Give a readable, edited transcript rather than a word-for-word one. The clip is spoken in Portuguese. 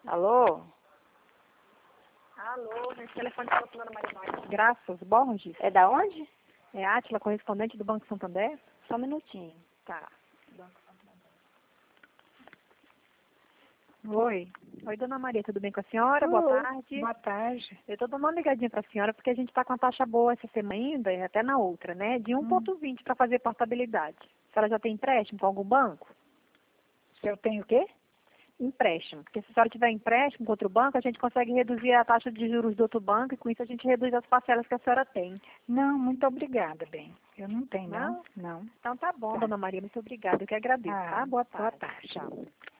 Alô? Alô, esse telefone está falando Maria Maria. Graças Borges. É da onde? É Átila, correspondente do Banco Santander? Só um minutinho. Tá. Oi. Oi, dona Maria, tudo bem com a senhora? Boa tarde. Boa tarde. Eu estou dando uma ligadinha para a senhora porque a gente está com a taxa boa essa semana ainda e até na outra, né? De 1,20 para fazer portabilidade. A senhora já tem empréstimo com algum banco? Se eu tenho o quê? Empréstimo. Porque se a senhora tiver empréstimo com outro banco, a gente consegue reduzir a taxa de juros do outro banco e com isso a gente reduz as parcelas que a senhora tem. Não, muito obrigada, bem. Eu não tenho, Não? não. Então tá bom, Tá. dona Maria. Muito obrigada. Eu que agradeço, tá? Boa tarde. Boa tarde. Tchau.